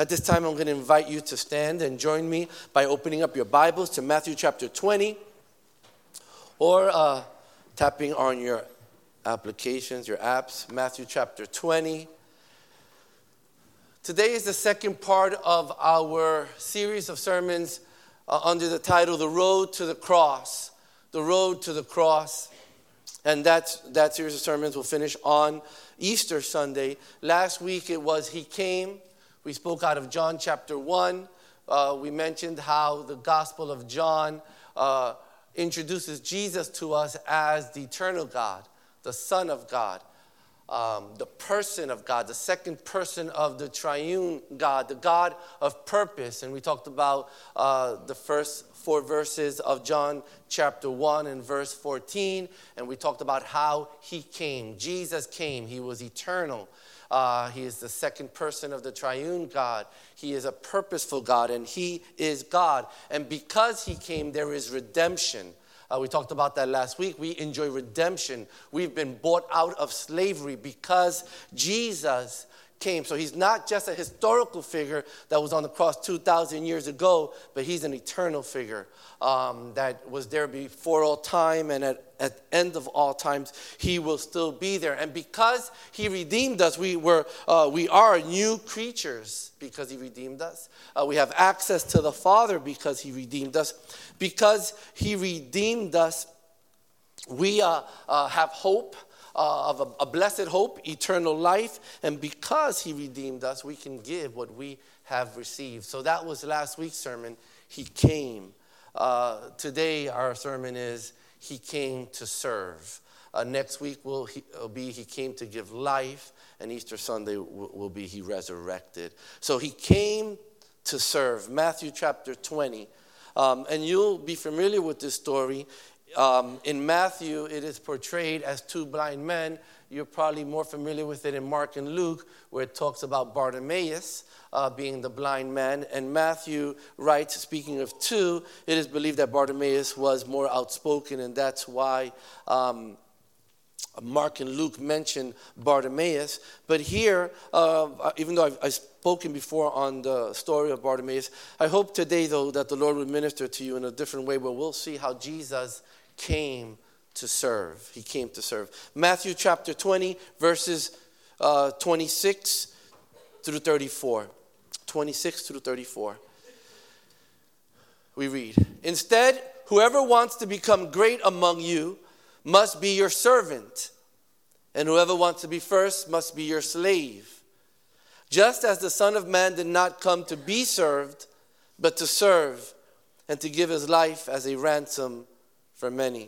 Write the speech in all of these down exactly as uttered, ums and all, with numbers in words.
At this time, I'm going to invite you to stand and join me by opening up your Bibles to Matthew chapter twenty, or uh, tapping on your applications, your apps, Matthew chapter twenty. Today is the second part of our series of sermons uh, under the title, The Road to the Cross. The Road to the Cross. And that, that series of sermons will finish on Easter Sunday. Last week it was He Came. We spoke out of John chapter one. Uh, we mentioned how the Gospel of John uh, introduces Jesus to us as the eternal God, the Son of God, um, the person of God, the second person of the triune God, the God of purpose. And we talked about uh, the first four verses of John chapter one and verse fourteen. And we talked about how He came. Jesus came. He was eternal. Uh, he is the second person of the triune God. He is a purposeful God, and He is God. And because He came, there is redemption. Uh, we talked about that last week. We enjoy redemption. We've been bought out of slavery because Jesus came. So He's not just a historical figure that was on the cross two thousand years ago, but He's an eternal figure um, that was there before all time, and at, at the end of all times, He will still be there. And because He redeemed us, we were uh, we are new creatures because He redeemed us. Uh, we have access to the Father because He redeemed us. Because He redeemed us, we uh, uh, have hope. Uh, of a, a blessed hope, eternal life. And because He redeemed us, we can give what we have received. So that was last week's sermon. He came. Uh, today our sermon is He came to serve. Uh, next week will, he, will be He came to give life. And Easter Sunday will, will be He resurrected. So He came to serve. Matthew chapter twenty. Um, and you'll be familiar with this story. Um, in Matthew, it is portrayed as two blind men. You're probably more familiar with it in Mark and Luke, where it talks about Bartimaeus uh, being the blind man. And Matthew writes, speaking of two, it is believed that Bartimaeus was more outspoken, and that's why um, Mark and Luke mention Bartimaeus. But here, uh, even though I've, I've spoken before on the story of Bartimaeus, I hope today, though, that the Lord would minister to you in a different way, where we'll see how Jesus came to serve. He came to serve. Matthew chapter twenty, verses uh, twenty-six through thirty-four. twenty-six through thirty-four. We read, "Instead, whoever wants to become great among you must be your servant, and whoever wants to be first must be your slave. Just as the Son of Man did not come to be served, but to serve, and to give His life as a ransom for many."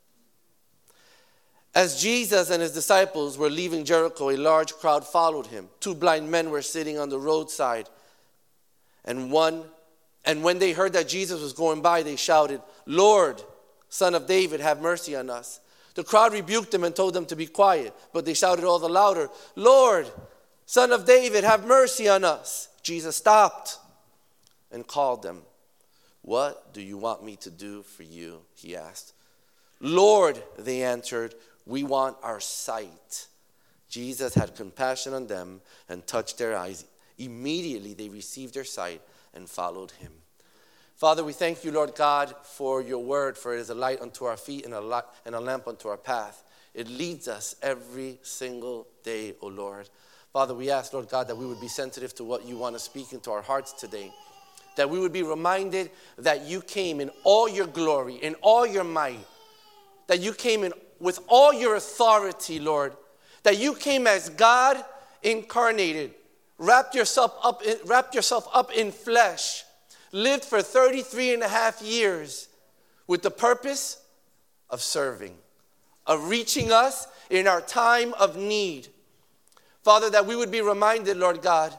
As Jesus and His disciples were leaving Jericho, a large crowd followed Him. Two blind men were sitting on the roadside, and one, and when they heard that Jesus was going by, they shouted, "Lord, Son of David, have mercy on us." The crowd rebuked them and told them to be quiet, but they shouted all the louder, "Lord, Son of David, have mercy on us." Jesus stopped and called them. "What do you want me to do for you?" He asked. "Lord," they answered, "we want our sight." Jesus had compassion on them and touched their eyes. Immediately they received their sight and followed Him. Father, we thank You, Lord God, for Your word, for it is a light unto our feet and a, light, and a lamp unto our path. It leads us every single day, O Lord. Father, we ask, Lord God, that we would be sensitive to what You want to speak into our hearts today. That we would be reminded that You came in all Your glory, in all Your might. That You came in with all Your authority, Lord. That You came as God incarnated, wrapped yourself up in, wrapped yourself up in flesh, lived for thirty-three and a half years with the purpose of serving, of reaching us in our time of need. Father, that we would be reminded, Lord God,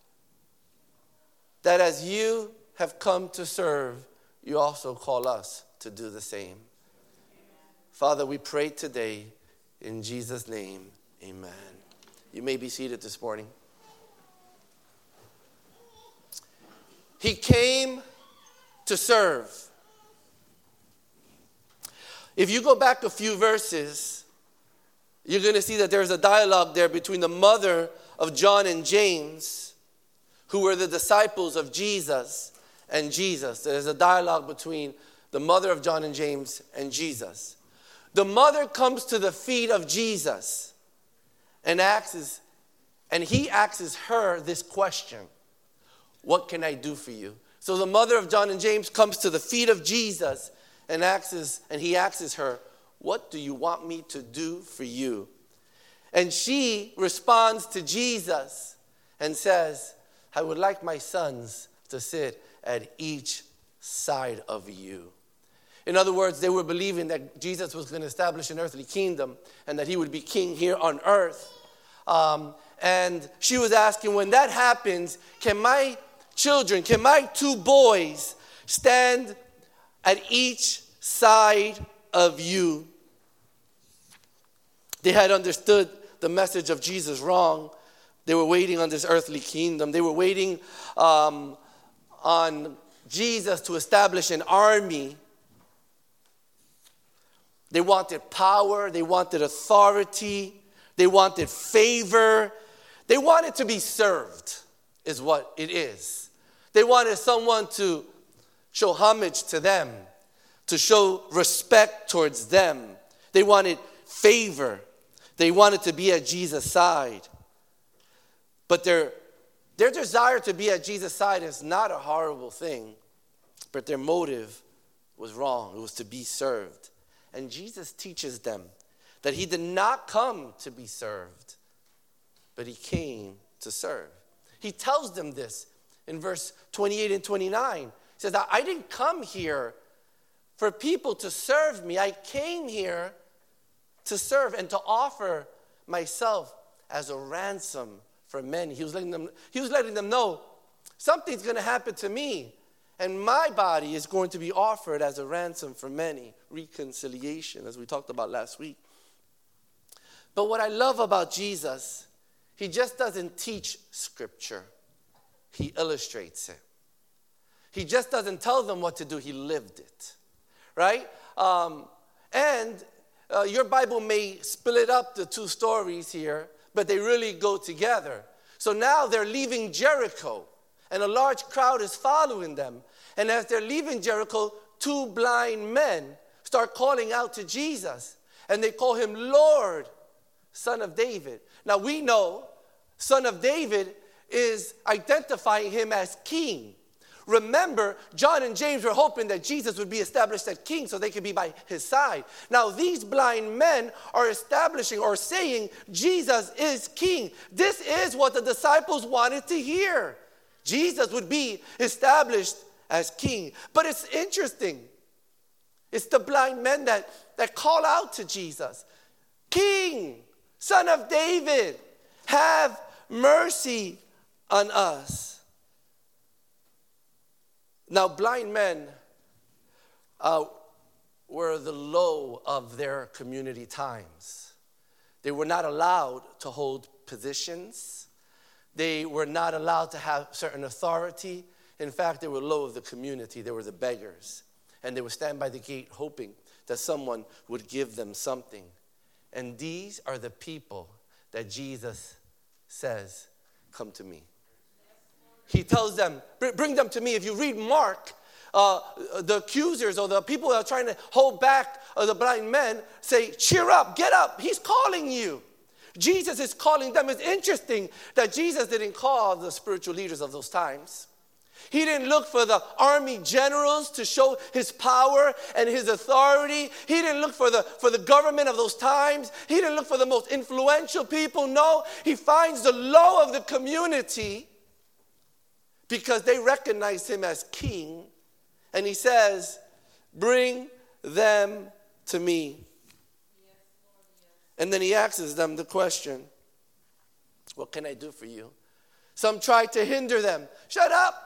that as You have come to serve, You also call us to do the same. Father, we pray today in Jesus' name, amen. You may be seated this morning. He came to serve. If you go back a few verses, you're going to see that there's a dialogue there between the mother of John and James, who were the disciples of Jesus and Jesus. There's a dialogue between the mother of John and James and Jesus. The mother comes to the feet of Jesus and asks, and he asks her this question: what can I do for you? So the mother of John and James comes to the feet of Jesus and asks, and he asks her, what do you want me to do for you? And she responds to Jesus and says, I would like my sons to sit at each side of you. In other words, they were believing that Jesus was going to establish an earthly kingdom and that he would be king here on earth. Um, and she was asking, when that happens, can my children, can my two boys stand at each side of you? They had understood the message of Jesus wrong. They were waiting on this earthly kingdom. They were waiting um, on Jesus to establish an army. They wanted power. They wanted authority. They wanted favor. They wanted to be served, is what it is. They wanted someone to show homage to them, to show respect towards them. They wanted favor. They wanted to be at Jesus' side. But their, their desire to be at Jesus' side is not a horrible thing, but their motive was wrong. It was to be served. And Jesus teaches them that he did not come to be served, but he came to serve. He tells them this in verse twenty-eight and twenty-nine. He says, I didn't come here for people to serve me. I came here to serve and to offer myself as a ransom for many. He was letting them, he was letting them know something's going to happen to me, and my body is going to be offered as a ransom for many. Reconciliation, as we talked about last week. But what I love about Jesus, he just doesn't teach scripture. He illustrates it. He just doesn't tell them what to do. He lived it, right? Um, and uh, your Bible may split up the two stories here, but they really go together. So now they're leaving Jericho, and a large crowd is following them. And as they're leaving Jericho, two blind men start calling out to Jesus, and they call him Lord, Son of David. Now we know Son of David is identifying him as king. Remember, John and James were hoping that Jesus would be established as king so they could be by his side. Now these blind men are establishing or saying Jesus is king. This is what the disciples wanted to hear. Jesus would be established as king. But it's interesting. It's the blind men that, that call out to Jesus. King, Son of David, have mercy on us. Now, blind men uh, were the low of their community times. They were not allowed to hold positions. They were not allowed to have certain authority. In fact, they were low of the community. They were the beggars. And they would stand by the gate hoping that someone would give them something. And these are the people that Jesus says, come to me. He tells them, bring them to me. If you read Mark, uh, the accusers or the people that are trying to hold back uh, the blind men say, cheer up, get up. He's calling you. Jesus is calling them. It's interesting that Jesus didn't call the spiritual leaders of those times. He didn't look for the army generals to show his power and his authority. He didn't look for the, for the government of those times. He didn't look for the most influential people. No, he finds the low of the community because they recognize him as king. And he says, bring them to me. Yes, Lord, yes. And then he asks them the question, what can I do for you? Some try to hinder them. Shut up.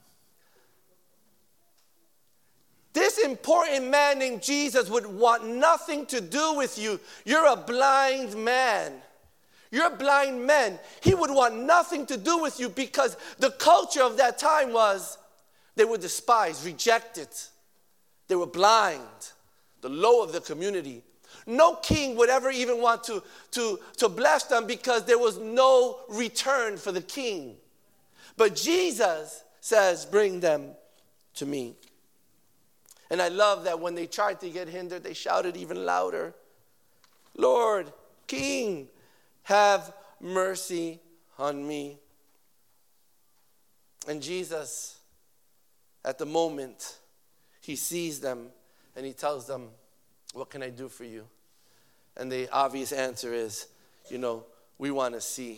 This important man named Jesus would want nothing to do with you. You're a blind man. You're a blind man. He would want nothing to do with you because the culture of that time was they were despised, rejected. They were blind, the low of the community. No king would ever even want to, to, to bless them because there was no return for the king. But Jesus says, bring them to me. And I love that when they tried to get hindered, they shouted even louder, Lord, King, have mercy on me. And Jesus, at the moment, he sees them and he tells them, what can I do for you? And the obvious answer is, you know, we want to see.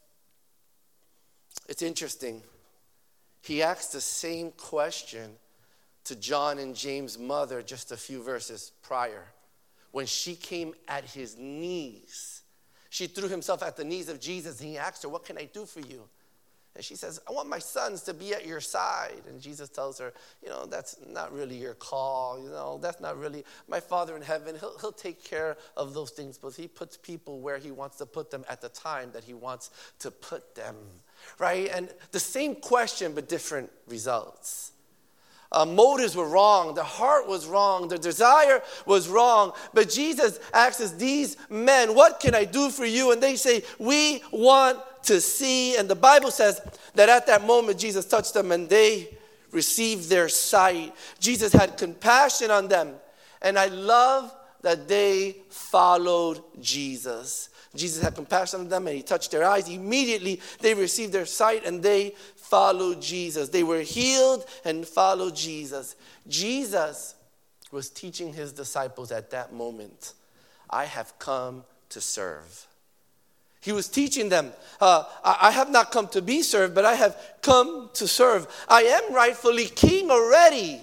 It's interesting. He asked the same question to John and James' mother just a few verses prior. When she came at his knees, she threw herself at the knees of Jesus and he asked her, what can I do for you? And she says, I want my sons to be at your side. And Jesus tells her, you know, that's not really your call. You know, that's not really, my Father in heaven, he'll, he'll take care of those things. But he puts people where he wants to put them at the time that he wants to put them. Right? And the same question, but different results. Uh, motives were wrong. The heart was wrong. The desire was wrong. But Jesus asks these men, what can I do for you? And they say, we want to see. And the Bible says that at that moment, Jesus touched them and they received their sight. Jesus had compassion on them. And I love that they followed Jesus. Jesus had compassion on them and he touched their eyes. Immediately, they received their sight and they followed Jesus. They were healed and followed Jesus. Jesus was teaching his disciples at that moment, I have come to serve. He was teaching them, uh, I have not come to be served, but I have come to serve. I am rightfully king already.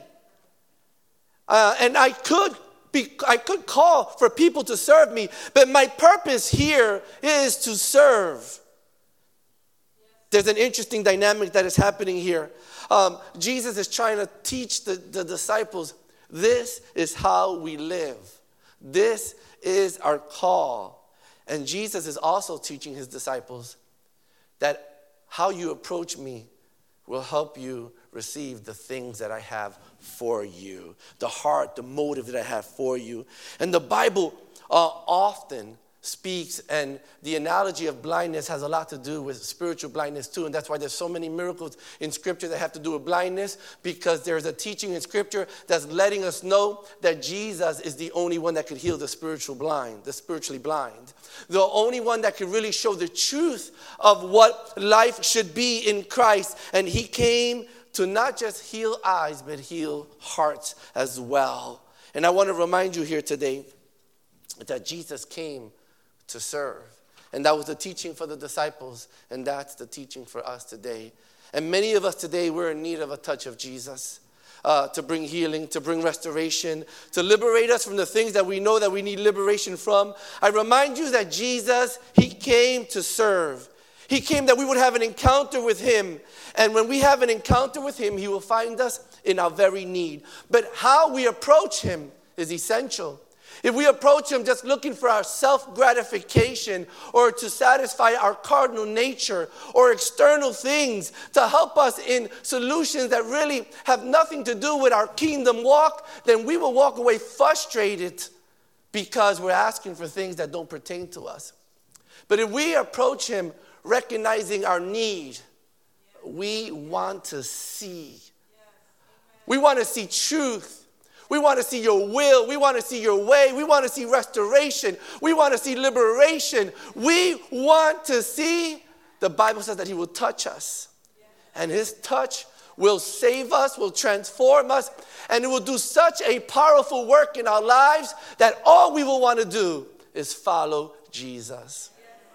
Uh, and I could be, I could call for people to serve me, but my purpose here is to serve. There's an interesting dynamic that is happening here. Um, Jesus is trying to teach the, the disciples, this is how we live. This is our call. And Jesus is also teaching his disciples that how you approach me will help you receive the things that I have for you. The heart, the motive that I have for you. And the Bible uh, often speaks, and the analogy of blindness has a lot to do with spiritual blindness too, and that's why there's so many miracles in Scripture that have to do with blindness, because there's a teaching in Scripture that's letting us know that Jesus is the only one that could heal the spiritual blind, the spiritually blind, the only one that could really show the truth of what life should be in Christ. And he came to not just heal eyes, but heal hearts as well. And I want to remind you here today that Jesus came to serve. And that was the teaching for the disciples, and that's the teaching for us today. And many of us today, we're in need of a touch of Jesus uh, to bring healing, to bring restoration, to liberate us from the things that we know that we need liberation from. I remind you that Jesus, he came to serve. He came that we would have an encounter with him. And when we have an encounter with him, he will find us in our very need. But how we approach him is essential. If we approach him just looking for our self-gratification or to satisfy our cardinal nature or external things to help us in solutions that really have nothing to do with our kingdom walk, then we will walk away frustrated because we're asking for things that don't pertain to us. But if we approach him recognizing our need, we want to see. We want to see truth. We want to see your will. We want to see your way. We want to see restoration. We want to see liberation. We want to see, the Bible says that he will touch us. And his touch will save us, will transform us, and it will do such a powerful work in our lives that all we will want to do is follow Jesus.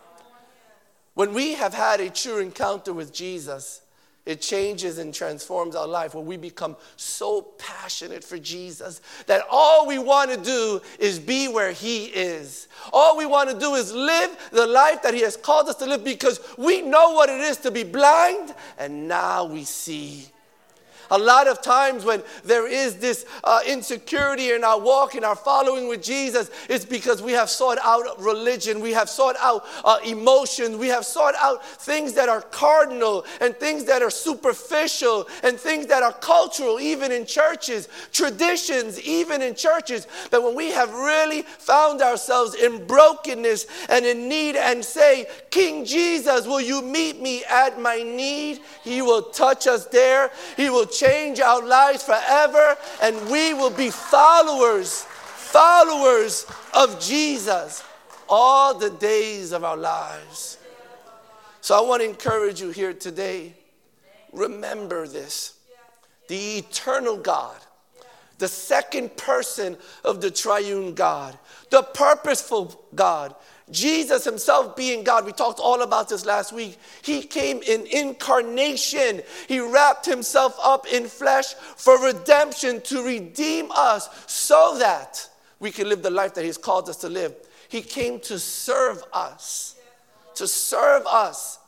When we have had a true encounter with Jesus, it changes and transforms our life when we become so passionate for Jesus that all we want to do is be where he is. All we want to do is live the life that he has called us to live because we know what it is to be blind and now we see. A lot of times when there is this uh, insecurity in our walk, in our following with Jesus, it's because we have sought out religion. We have sought out uh, emotions. We have sought out things that are cardinal and things that are superficial and things that are cultural, even in churches, traditions, even in churches. But when we have really found ourselves in brokenness and in need and say, King Jesus, will you meet me at my need? He will touch us there. He will change our lives forever, and we will be followers, followers of Jesus all the days of our lives. So I want to encourage you here today. Remember this. The eternal God, the second person of the triune God, the purposeful God, Jesus himself being God. We talked all about this last week. He came in incarnation. He wrapped himself up in flesh for redemption, to redeem us so that we can live the life that he's called us to live. He came to serve us, to serve us.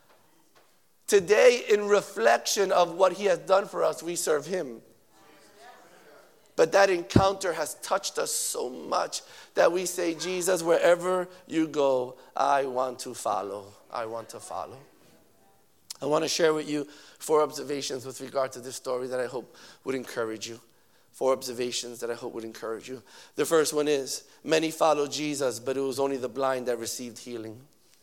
Today, in reflection of what he has done for us, we serve him. But that encounter has touched us so much that we say, Jesus, wherever you go, I want to follow. I want to follow. I want to share with you four observations with regard to this story that I hope would encourage you. Four observations that I hope would encourage you. The first one is, many followed Jesus, but it was only the blind that received healing.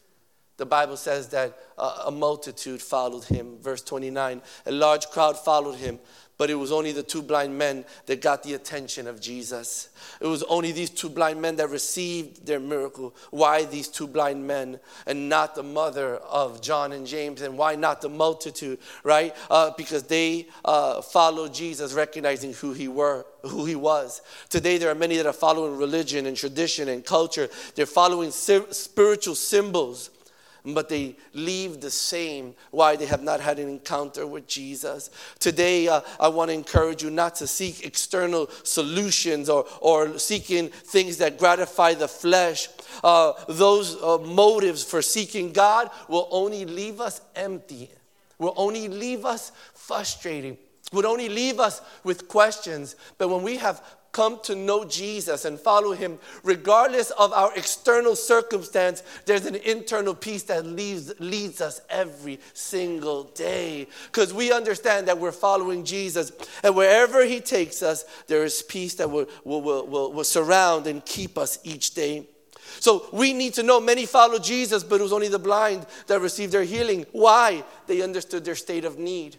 The Bible says that uh, a multitude followed him. Verse twenty-nine, a large crowd followed him, but it was only the two blind men that got the attention of Jesus. It was only these two blind men that received their miracle. Why these two blind men and not the mother of John and James? And why not the multitude, right? Uh, because they uh, followed Jesus, recognizing who he were, who he was. Today there are many that are following religion and tradition and culture. They're following spiritual symbols, but they leave the same. Why? They have not had an encounter with Jesus. Today, uh, I want to encourage you not to seek external solutions or, or seeking things that gratify the flesh. Uh, those uh, motives for seeking God will only leave us empty, will only leave us frustrating, would only leave us with questions. But when we have come to know Jesus and follow him, regardless of our external circumstance, there's an internal peace that leads, leads us every single day. Because we understand that we're following Jesus, and wherever he takes us, there is peace that will, will, will, will, will surround and keep us each day. So we need to know many follow Jesus, but it was only the blind that received their healing. Why? They understood their state of need.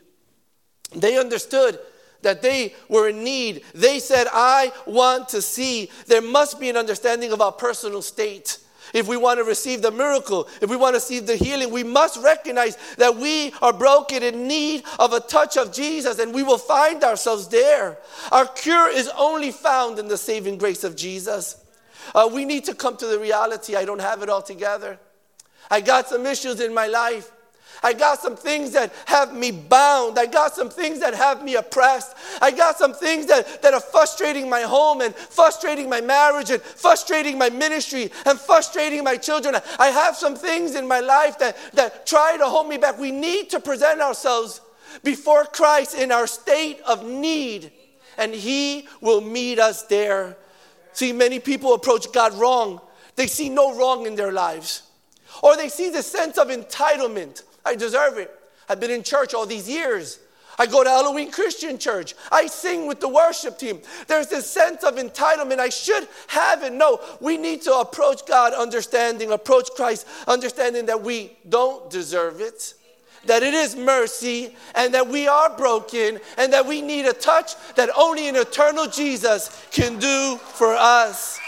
They understood that they were in need. They said, I want to see. There must be an understanding of our personal state. If we want to receive the miracle, if we want to receive the healing, we must recognize that we are broken in need of a touch of Jesus, and we will find ourselves there. Our cure is only found in the saving grace of Jesus. Uh, we need to come to the reality, I don't have it all together. I got some issues in my life. I got some things that have me bound. I got some things that have me oppressed. I got some things that, that are frustrating my home and frustrating my marriage and frustrating my ministry and frustrating my children. I have some things in my life that, that try to hold me back. We need to present ourselves before Christ in our state of need, and he will meet us there. See, many people approach God wrong. They see no wrong in their lives. Or they see the sense of entitlement. I deserve it. I've been in church all these years. I go to Elohim Christian Church. I sing with the worship team. There's this sense of entitlement. I should have it. No, we need to approach God understanding, approach Christ understanding that we don't deserve it, that it is mercy, and that we are broken, and that we need a touch that only an eternal Jesus can do for us.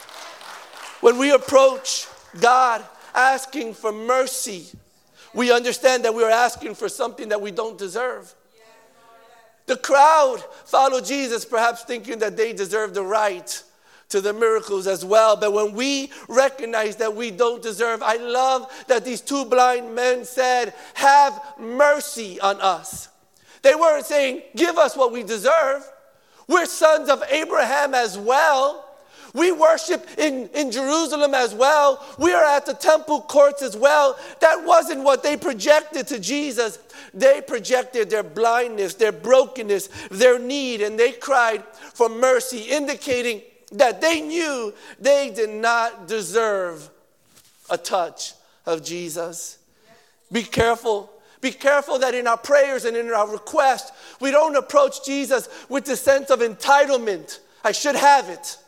When we approach God asking for mercy, we understand that we are asking for something that we don't deserve. The crowd followed Jesus, perhaps thinking that they deserve the right to the miracles as well. But when we recognize that we don't deserve, I love that these two blind men said, have mercy on us. They weren't saying, give us what we deserve. We're sons of Abraham as well. We worship in, in Jerusalem as well. We are at the temple courts as well. That wasn't what they projected to Jesus. They projected their blindness, their brokenness, their need, and they cried for mercy, indicating that they knew they did not deserve a touch of Jesus. Be careful. Be careful that in our prayers and in our requests, we don't approach Jesus with the sense of entitlement. I should have it.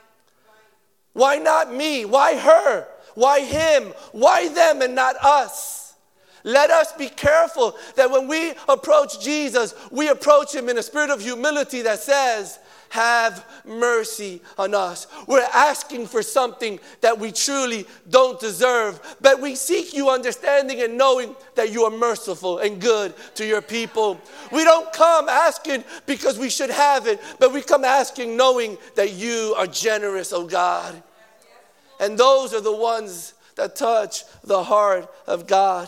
Why not me? Why her? Why him? Why them and not us? Let us be careful that when we approach Jesus, we approach him in a spirit of humility that says, have mercy on us. We're asking for something that we truly don't deserve, but we seek you understanding and knowing that you are merciful and good to your people. We don't come asking because we should have it, but we come asking knowing that you are generous, oh God. And those are the ones that touch the heart of God.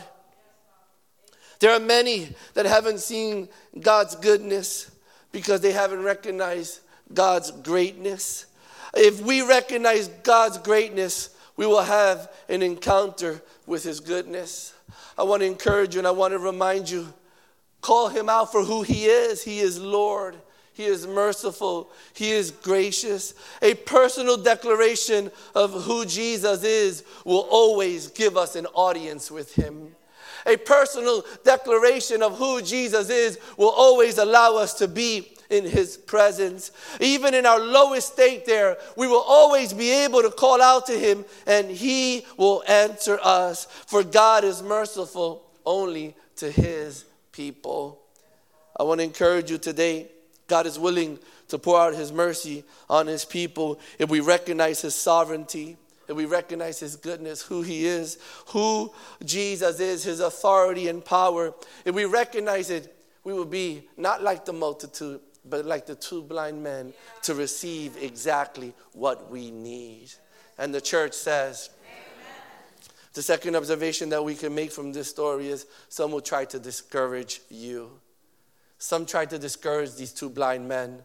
There are many that haven't seen God's goodness because they haven't recognized God's greatness. If we recognize God's greatness, we will have an encounter with his goodness. I want to encourage you and I want to remind you, call him out for who he is. He is Lord. He is merciful. He is gracious. A personal declaration of who Jesus is will always give us an audience with him. A personal declaration of who Jesus is will always allow us to be in his presence. Even in our lowest state there, we will always be able to call out to him and he will answer us. For God is merciful only to his people. I want to encourage you today. God is willing to pour out his mercy on his people if we recognize his sovereignty, if we recognize his goodness, who he is, who Jesus is, his authority and power. If we recognize it, we will be not like the multitude, but like the two blind men to receive exactly what we need. And the church says, amen. The second observation that we can make from this story is some will try to discourage you. Some try to discourage these two blind men.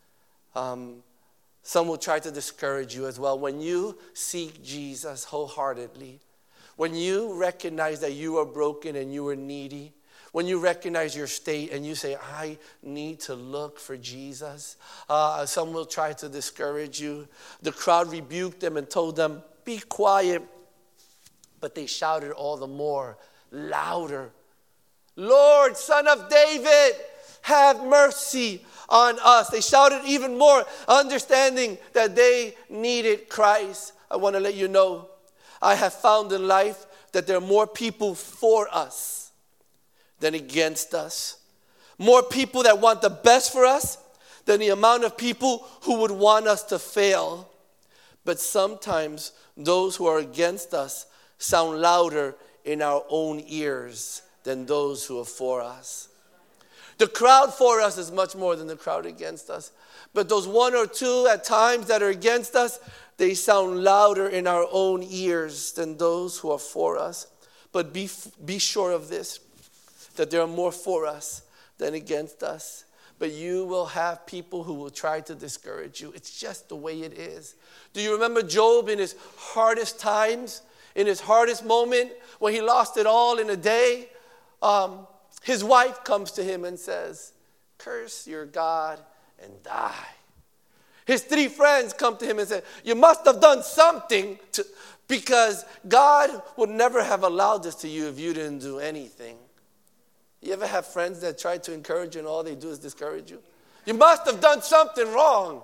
Um, some will try to discourage you as well. When you seek Jesus wholeheartedly, when you recognize that you are broken and you are needy, when you recognize your state and you say, I need to look for Jesus, uh, some will try to discourage you. The crowd rebuked them and told them, be quiet. But they shouted all the more, louder, Lord, Son of David, have mercy on us. They shouted even more, understanding that they needed Christ. I want to let you know, I have found in life that there are more people for us than against us. More people that want the best for us than the amount of people who would want us to fail. But sometimes those who are against us sound louder in our own ears than those who are for us. The crowd for us is much more than the crowd against us. But those one or two at times that are against us, they sound louder in our own ears than those who are for us. But be, be sure of this, that there are more for us than against us. But you will have people who will try to discourage you. It's just the way it is. Do you remember Job in his hardest times, in his hardest moment, when he lost it all in a day? Um, his wife comes to him and says, curse your God and die. His three friends come to him and say, you must have done something to, because God would never have allowed this to you if you didn't do anything. You ever have friends that try to encourage you and all they do is discourage you? You must have done something wrong.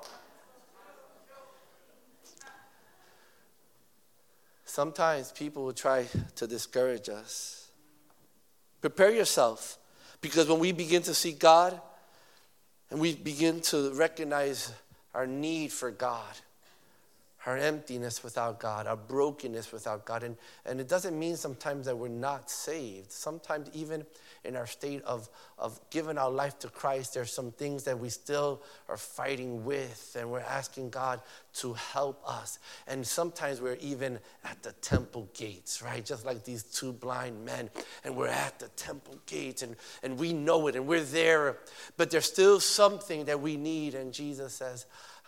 Sometimes people will try to discourage us. Prepare yourself, because when we begin to seek God and we begin to recognize our need for God, our emptiness without God, our brokenness without God. And, and it doesn't mean sometimes that we're not saved. Sometimes even in our state of, of giving our life to Christ, there's some things that we still are fighting with, and we're asking God to help us. And sometimes we're even at the temple gates, right? Just like these two blind men, and we're at the temple gates, and, and we know it, and we're there. But there's still something that we need, and Jesus says,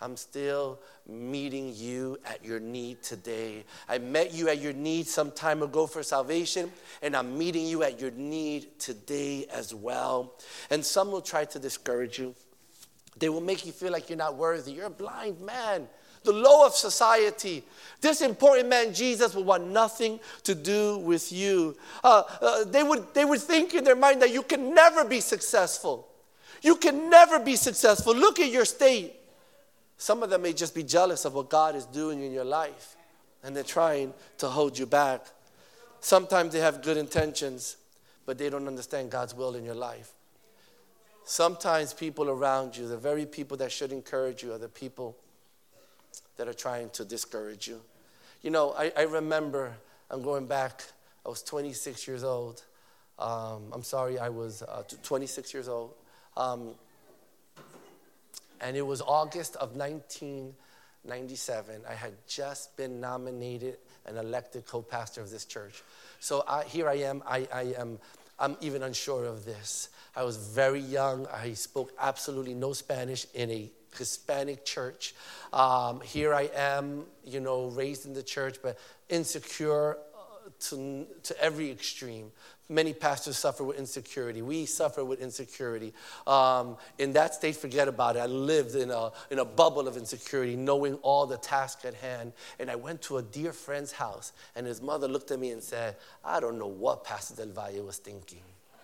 I'm still meeting you at your need today. I met you at your need some time ago for salvation, and I'm meeting you at your need today as well. And some will try to discourage you. They will make you feel like you're not worthy. You're a blind man. The low of society. This important man, Jesus, will want nothing to do with you. Uh, uh, they would, they would think in their mind that you can never be successful. You can never be successful. Look at your state. Some of them may just be jealous of what God is doing in your life, and they're trying to hold you back. Sometimes they have good intentions, but they don't understand God's will in your life. Sometimes people around you, the very people that should encourage you, are the people that are trying to discourage you. You know, I, I remember, I'm going back, I was twenty-six years old. Um, I'm sorry, I was uh, twenty-six years old. Um, and it was August of nineteen ninety-seven. I had just been nominated and elected co-pastor of this church. So I, here I am, I, I am, I'm even unsure of this. I was very young. I spoke absolutely no Spanish in a Hispanic church. Um, here I am, you know, raised in the church, but insecure uh, to, to every extreme. Many pastors suffer with insecurity. We suffer with insecurity. Um, in that state, forget about it. I lived in a, in a bubble of insecurity, knowing all the tasks at hand. And I went to a dear friend's house, and his mother looked at me and said, I don't know what Pastor Del Valle was thinking.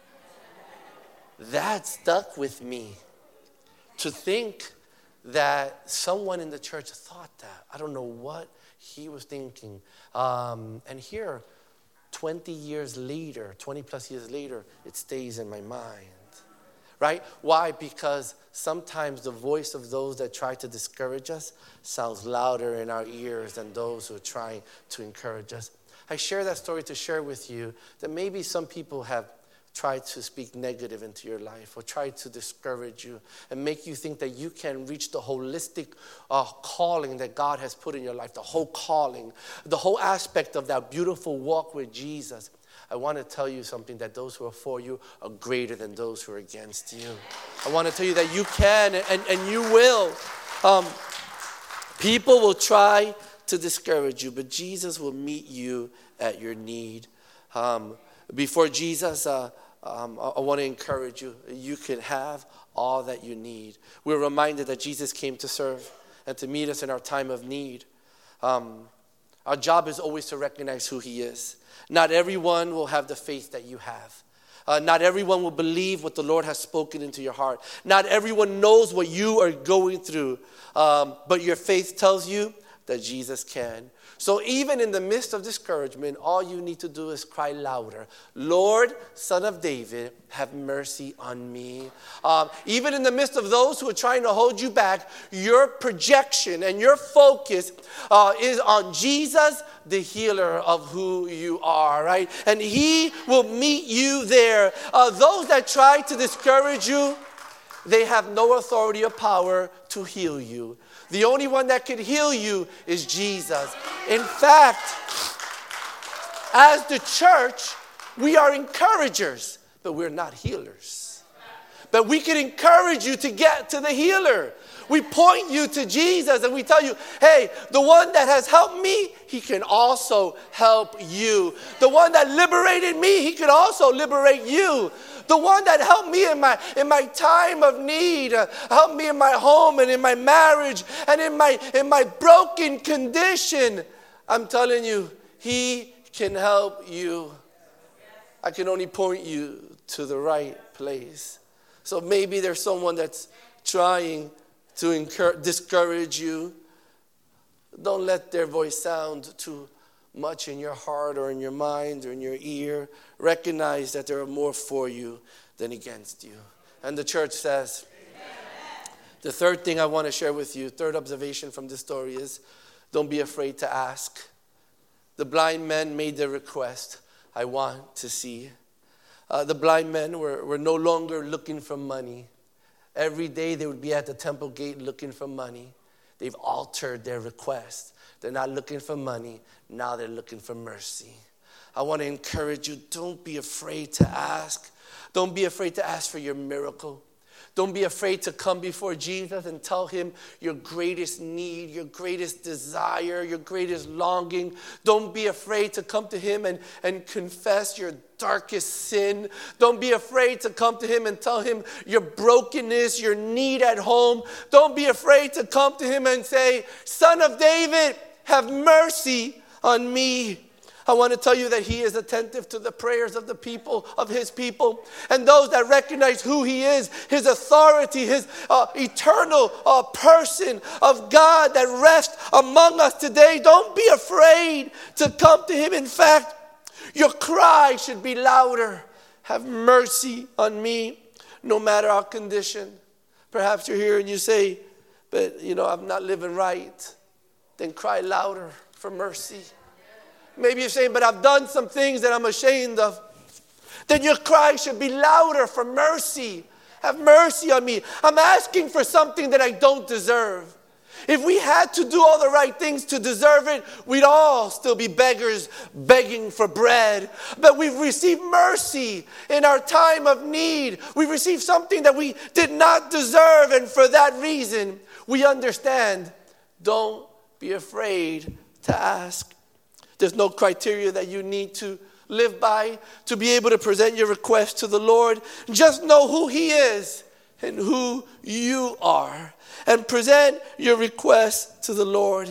That stuck with me. To think that someone in the church thought that. I don't know what he was thinking. Um, and here, twenty years later, twenty plus years later, it stays in my mind. Right? Why? Because sometimes the voice of those that try to discourage us sounds louder in our ears than those who are trying to encourage us. I share that story to share with you that maybe some people have try to speak negative into your life or try to discourage you and make you think that you can reach the holistic uh, calling that God has put in your life, the whole calling, the whole aspect of that beautiful walk with Jesus. I want to tell you something, that those who are for you are greater than those who are against you. I want to tell you that you can and, and you will. Um, people will try to discourage you, but Jesus will meet you at your need. Um, before Jesus, uh, um, I, I want to encourage you. You can have all that you need. We're reminded that Jesus came to serve and to meet us in our time of need. Um, our job is always to recognize who he is. Not everyone will have the faith that you have. Uh, not everyone will believe what the Lord has spoken into your heart. Not everyone knows what you are going through. Um, but your faith tells you that Jesus can. So even in the midst of discouragement, all you need to do is cry louder. Lord, Son of David, have mercy on me. Um, even in the midst of those who are trying to hold you back, your projection and your focus uh, is on Jesus, the healer of who you are, right? And he will meet you there. Uh, those that try to discourage you, they have no authority or power to heal you. The only one that can heal you is Jesus. In fact, as the church, we are encouragers, but we're not healers. But we can encourage you to get to the healer. We point you to Jesus and we tell you, hey, the one that has helped me, he can also help you. The one that liberated me, he can also liberate you. The one that helped me in my in my time of need, uh, helped me in my home and in my marriage and in my in my broken condition. I'm telling you, he can help you. I can only point you to the right place. So maybe there's someone that's trying to encourage, discourage you. Don't let their voice sound too much in your heart or in your mind or in your ear. Recognize that there are more for you than against you. And the church says, amen. The third thing I want to share with you, third observation from this story is, don't be afraid to ask. The blind men made their request, I want to see. Uh, the blind men were, were no longer looking for money. Every day they would be at the temple gate looking for money. They've altered their request. They're not looking for money. Now they're looking for mercy. I want to encourage you, don't be afraid to ask. Don't be afraid to ask for your miracle. Don't be afraid to come before Jesus and tell him your greatest need, your greatest desire, your greatest longing. Don't be afraid to come to him and, and confess your darkest sin. Don't be afraid to come to him and tell him your brokenness, your need at home. Don't be afraid to come to him and say, Son of David, have mercy on me. I want to tell you that he is attentive to the prayers of the people, of his people, and those that recognize who he is, his authority, his uh, eternal uh, person of God that rests among us today. Don't be afraid to come to him. In fact, your cry should be louder. Have mercy on me, no matter our condition. Perhaps you're here and you say, but you know, I'm not living right. Then cry louder for mercy. Maybe you're saying, but I've done some things that I'm ashamed of. Then your cry should be louder for mercy. Have mercy on me. I'm asking for something that I don't deserve. If we had to do all the right things to deserve it, we'd all still be beggars begging for bread. But we've received mercy in our time of need. We've received something that we did not deserve. And for that reason, we understand, don't be afraid to ask. There's no criteria that you need to live by to be able to present your request to the Lord. Just know who he is and who you are, and present your request to the Lord.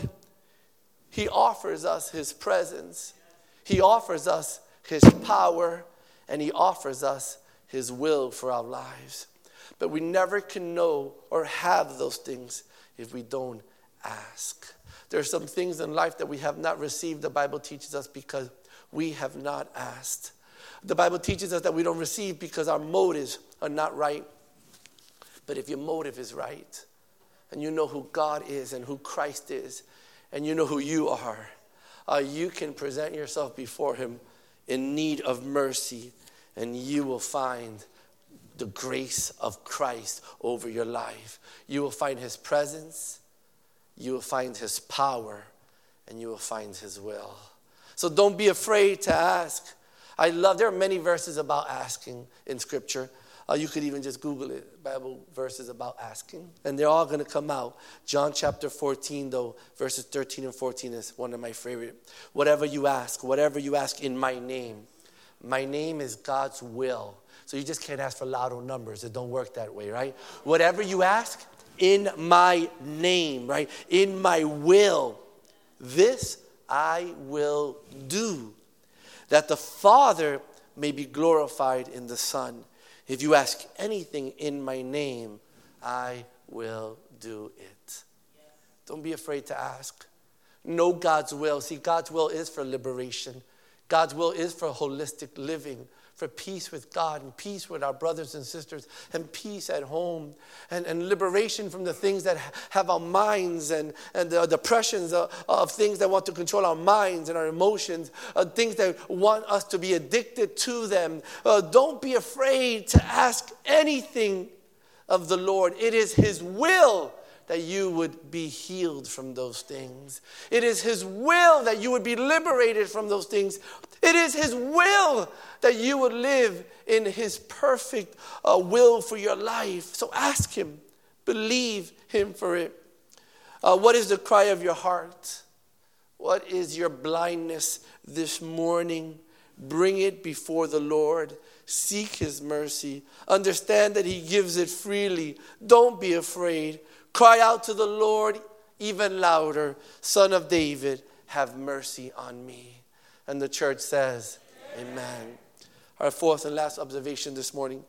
He offers us his presence. He offers us his power, and he offers us his will for our lives. But we never can know or have those things if we don't ask. There are some things in life that we have not received, the Bible teaches us, because we have not asked. The Bible teaches us that we don't receive because our motives are not right. But if your motive is right, and you know who God is and who Christ is, and you know who you are, uh, you can present yourself before him in need of mercy, and you will find the grace of Christ over your life. You will find his presence. You will find his power, and you will find his will. So don't be afraid to ask. I love, there are many verses about asking in Scripture. Uh, you could even just Google it, Bible verses about asking. And they're all going to come out. John chapter fourteen, though, verses thirteen and fourteen is one of my favorite. Whatever you ask, whatever you ask in my name. My name is God's will. So you just can't ask for lotto numbers. It don't work that way, right? Whatever you ask, in my name, right? In my will, this I will do, that the Father may be glorified in the Son. If you ask anything in my name, I will do it. Don't be afraid to ask. Know God's will. See, God's will is for liberation. God's will is for holistic living, for peace with God and peace with our brothers and sisters and peace at home and, and liberation from the things that have our minds and, and the depressions of, of things that want to control our minds and our emotions, uh, things that want us to be addicted to them. Uh, don't be afraid to ask anything of the Lord. It is his will that you would be healed from those things. It is his will that you would be liberated from those things. It is his will that you would live in his perfect uh, will for your life. So ask him. Believe him for it. Uh, what is the cry of your heart? What is your blindness this morning? Bring it before the Lord. Seek his mercy. Understand that he gives it freely. Don't be afraid. Cry out to the Lord even louder. Son of David, have mercy on me. And the church says, amen. Amen. Our fourth and last observation this morning.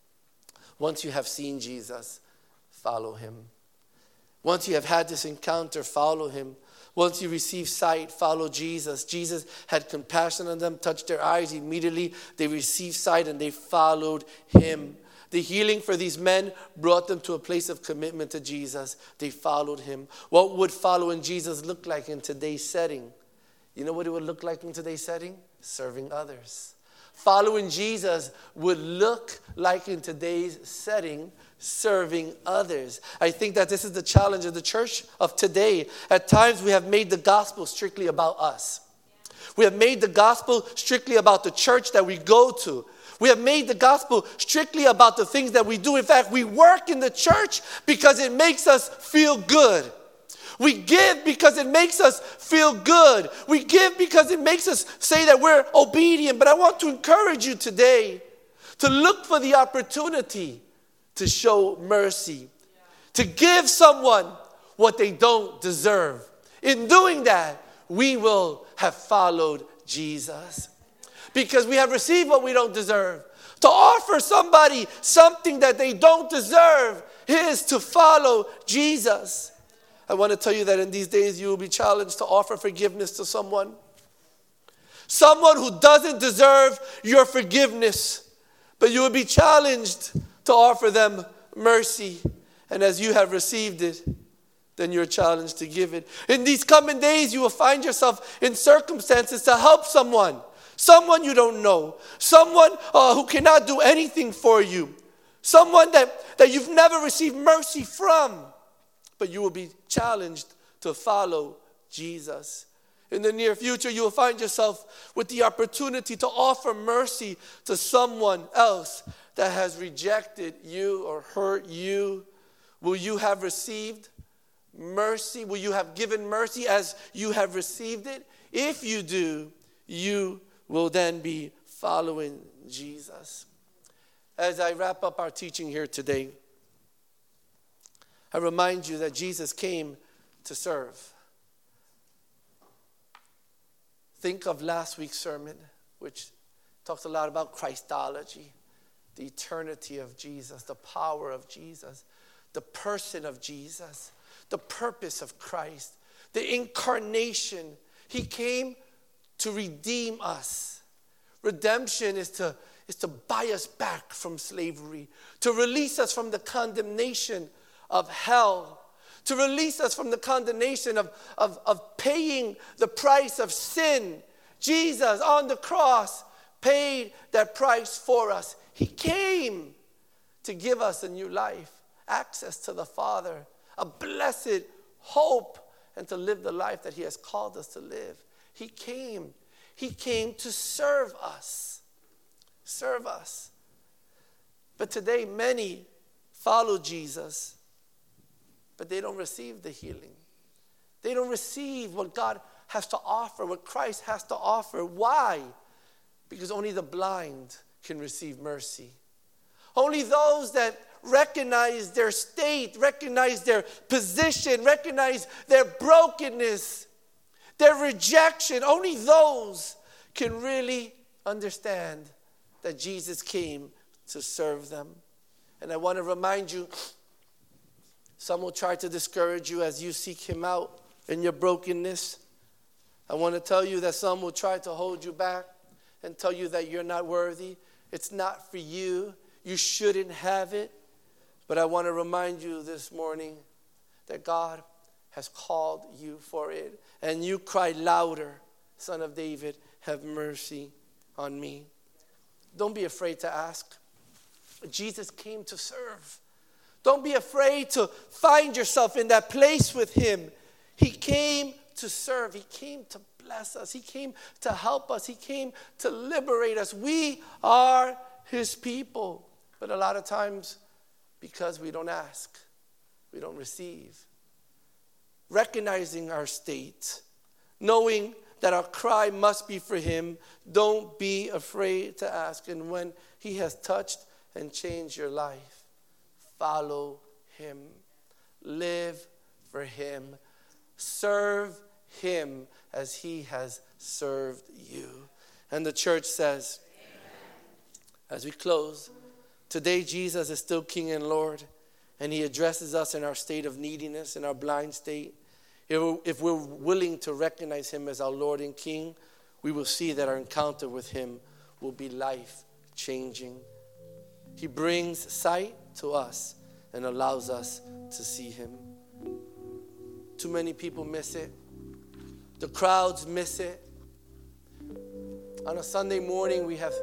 Once you have seen Jesus, follow him. Once you have had this encounter, follow him. Once you receive sight, follow Jesus. Jesus had compassion on them, touched their eyes. Immediately they received sight and they followed him. The healing for these men brought them to a place of commitment to Jesus. They followed him. What would following Jesus look like in today's setting? You know what it would look like in today's setting? Serving others. Following Jesus would look like in today's setting, serving others. I think that this is the challenge of the church of today. At times we have made the gospel strictly about us. We have made the gospel strictly about the church that we go to. We have made the gospel strictly about the things that we do. In fact, we work in the church because it makes us feel good. We give because it makes us feel good. We give because it makes us say that we're obedient. But I want to encourage you today to look for the opportunity to show mercy, to give someone what they don't deserve. In doing that, we will have followed Jesus, because we have received what we don't deserve. To offer somebody something that they don't deserve is to follow Jesus. I want to tell you that in these days you will be challenged to offer forgiveness to someone. Someone who doesn't deserve your forgiveness, but you will be challenged to offer them mercy. And as you have received it, then you're challenged to give it. In these coming days, you will find yourself in circumstances to help someone. Someone you don't know. Someone uh, who cannot do anything for you. Someone that, that you've never received mercy from. But you will be challenged to follow Jesus. In the near future, you will find yourself with the opportunity to offer mercy to someone else that has rejected you or hurt you. Will you have received mercy? Will you have given mercy as you have received it? If you do, you will then be following Jesus. As I wrap up our teaching here today, I remind you that Jesus came to serve. Think of last week's sermon, which talks a lot about Christology, the eternity of Jesus, the power of Jesus, the person of Jesus, the purpose of Christ, the incarnation. He came to redeem us. Redemption is to, is to buy us back from slavery, to release us from the condemnation of hell, to release us from the condemnation of, of, of paying the price of sin. Jesus on the cross paid that price for us. He came to give us a new life, access to the Father, a blessed hope, and to live the life that he has called us to live. He came. He came to serve us. Serve us. But today, many follow Jesus, but they don't receive the healing. They don't receive what God has to offer, what Christ has to offer. Why? Because only the blind can receive mercy. Only those that recognize their state, recognize their position, recognize their brokenness, their rejection, only those can really understand that Jesus came to serve them. And I want to remind you, some will try to discourage you as you seek him out in your brokenness. I want to tell you that some will try to hold you back and tell you that you're not worthy. It's not for you. You shouldn't have it. But I want to remind you this morning that God has called you for it. And you cry louder, Son of David, have mercy on me. Don't be afraid to ask. Jesus came to serve. Don't be afraid to find yourself in that place with him. He came to serve. He came to bless us. He came to help us. He came to liberate us. We are his people. But a lot of times, because we don't ask, we don't receive. Recognizing our state, knowing that our cry must be for him, don't be afraid to ask. And when he has touched and changed your life, follow him. Live for him. Serve him as he has served you. And the church says, amen. As we close, today Jesus is still King and Lord, and he addresses us in our state of neediness, in our blind state. If we're willing to recognize him as our Lord and King, we will see that our encounter with him will be life-changing. He brings sight to us and allows us to see him. Too many people miss it. The crowds miss it. On a Sunday morning, we have,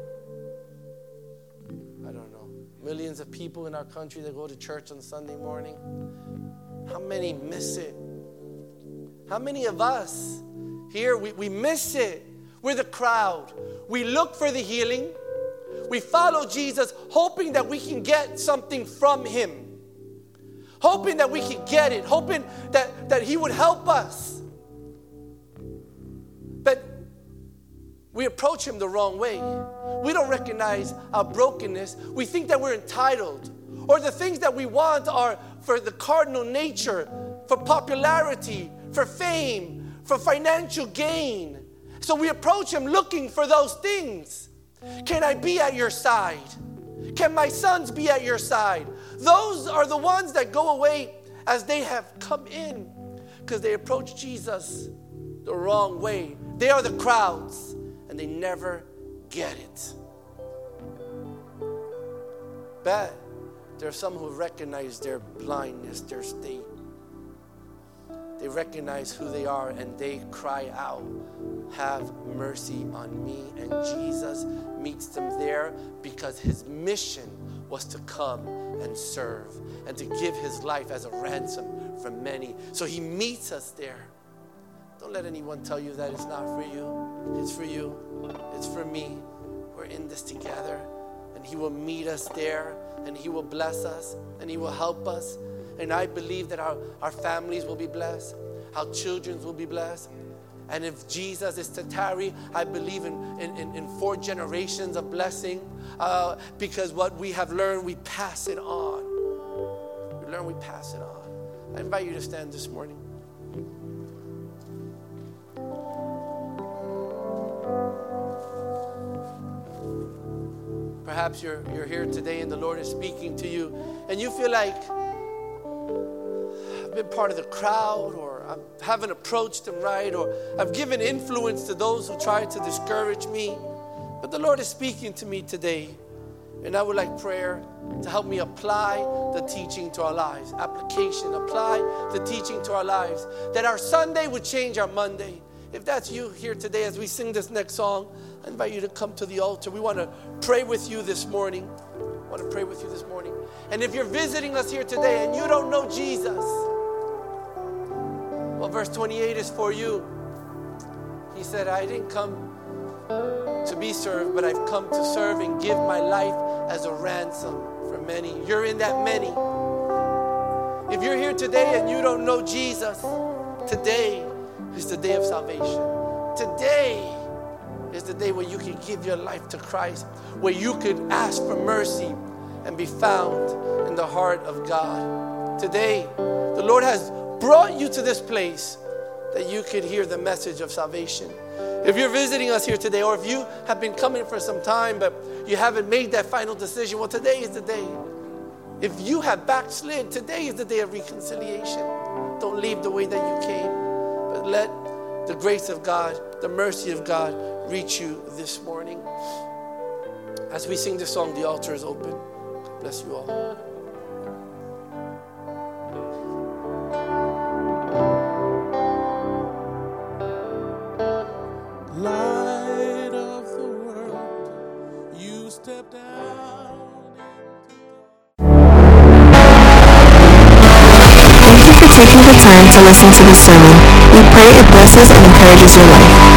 I don't know, millions of people in our country that go to church on Sunday morning. How many miss it? How many of us here, we, we miss it? We're the crowd. We look for the healing. We follow Jesus hoping that we can get something from him. Hoping that we can get it. Hoping that, that he would help us. But we approach him the wrong way. We don't recognize our brokenness. We think that we're entitled. Or the things that we want are for the cardinal nature, for popularity, for fame, for financial gain. So we approach him looking for those things. Can I be at your side? Can my sons be at your side? Those are the ones that go away as they have come in because they approach Jesus the wrong way. They are the crowds and they never get it. But there are some who recognize their blindness, their state. They recognize who they are and they cry out, have mercy on me. And Jesus meets them there because his mission was to come and serve and to give his life as a ransom for many. So he meets us there. Don't let anyone tell you that it's not for you. It's for you. It's for me. We're in this together. And he will meet us there. And he will bless us. And he will help us. And I believe that our, our families will be blessed. Our children will be blessed. And if Jesus is to tarry, I believe in, in, in, in four generations of blessing. Uh, because what we have learned, we pass it on. We learn, we pass it on. I invite you to stand this morning. Perhaps you're, you're here today and the Lord is speaking to you. And you feel like, I've been part of the crowd, or I haven't approached them right, or I've given influence to those who try to discourage me. But the Lord is speaking to me today. And I would like prayer to help me apply the teaching to our lives. Application, apply the teaching to our lives. That our Sunday would change our Monday. If that's you here today as we sing this next song, I invite you to come to the altar. We want to pray with you this morning. I want to pray with you this morning. And if you're visiting us here today and you don't know Jesus, well, verse twenty-eight is for you. He said, I didn't come to be served, but I've come to serve and give my life as a ransom for many. You're in that many. If you're here today and you don't know Jesus, today is the day of salvation. Today is the day where you can give your life to Christ, where you could ask for mercy and be found in the heart of God. Today, the Lord has brought you to this place that you could hear the message of salvation. If you're visiting us here today, or if you have been coming for some time, but you haven't made that final decision, well, today is the day. If you have backslid, today is the day of reconciliation. Don't leave the way that you came, but let the grace of God, the mercy of God reach you this morning. As we sing this song, the altar is open. God bless you all. Light of the world, you step down. Thank you for taking the time to listen to this sermon. We pray it blesses and encourages your life.